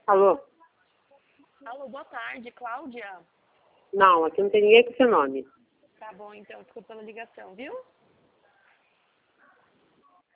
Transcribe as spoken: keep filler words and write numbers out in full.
Alô? Alô, boa tarde, Cláudia. Não, aqui não tem ninguém com esse nome. Tá bom, então, desculpa pela ligação, viu?